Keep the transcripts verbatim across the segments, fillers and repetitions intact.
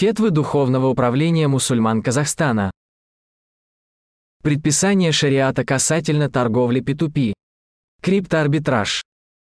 Фетвы Духовного управления мусульман Казахстана. Предписание шариата касательно торговли пи ту пи. Криптоарбитраж.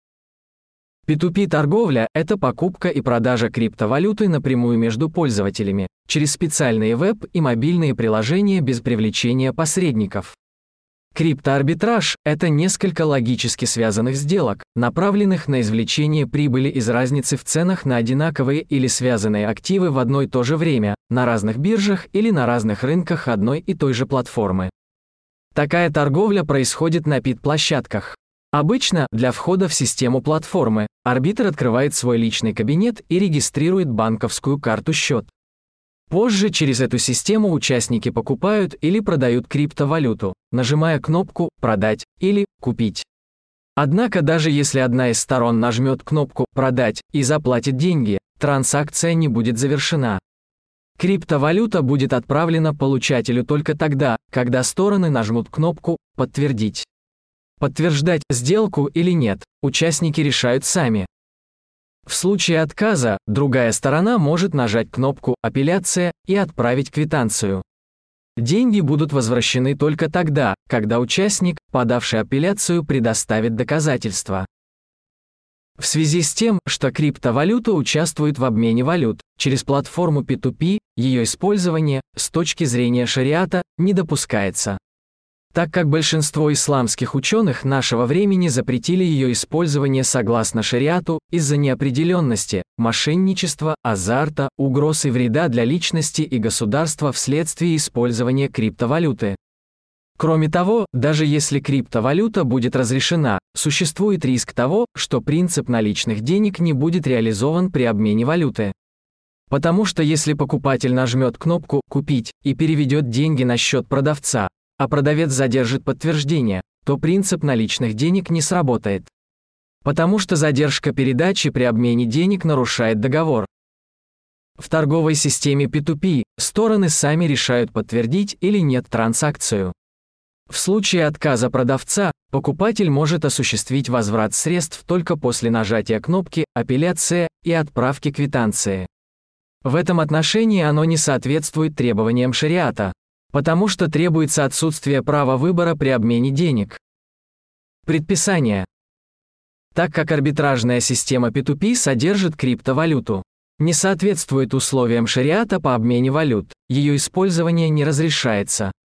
пи ту пи-торговля – это покупка и продажа криптовалюты напрямую между пользователями, через специальные веб- и мобильные приложения без привлечения посредников. Криптоарбитраж – это несколько логически связанных сделок, направленных на извлечение прибыли из разницы в ценах на одинаковые или связанные активы в одно и то же время, на разных биржах или на разных рынках одной и той же платформы. Такая торговля происходит на пи ти пи-площадках. Обычно, для входа в систему платформы, арбитр открывает свой личный кабинет и регистрирует банковскую карту-счет. Позже через эту систему участники покупают или продают криптовалюту, нажимая кнопку «Продать» или «Купить». Однако даже если одна из сторон нажмет кнопку «Продать» и заплатит деньги, транзакция не будет завершена. Криптовалюта будет отправлена получателю только тогда, когда стороны нажмут кнопку «Подтвердить». Подтверждать сделку или нет, участники решают сами. В случае отказа, другая сторона может нажать кнопку «Апелляция» и отправить квитанцию. Деньги будут возвращены только тогда, когда участник, подавший апелляцию, предоставит доказательства. В связи с тем, что криптовалюта участвует в обмене валют, через платформу пи ту пи, ее использование, с точки зрения шариата, не допускается. Так как большинство исламских ученых нашего времени запретили ее использование согласно шариату из-за неопределенности, мошенничества, азарта, угроз и вреда для личности и государства вследствие использования криптовалюты. Кроме того, даже если криптовалюта будет разрешена, существует риск того, что принцип наличных денег не будет реализован при обмене валюты. Потому что если покупатель нажмет кнопку «Купить» и переведет деньги на счет продавца, а продавец задержит подтверждение, то принцип наличных денег не сработает. Потому что задержка передачи при обмене денег нарушает договор. В торговой системе пи ту пи стороны сами решают подтвердить или нет транзакцию. В случае отказа продавца, покупатель может осуществить возврат средств только после нажатия кнопки «Апелляция» и отправки квитанции. В этом отношении оно не соответствует требованиям шариата, потому что требуется отсутствие права выбора при обмене денег. Предписание. Так как арбитражная система пи ту пи содержит криптовалюту, не соответствует условиям шариата по обмене валют, ее использование не разрешается.